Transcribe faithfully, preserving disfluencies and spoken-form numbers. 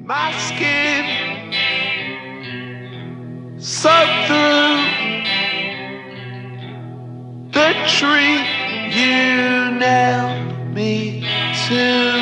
my skin, soaked through the tree you nailed me to.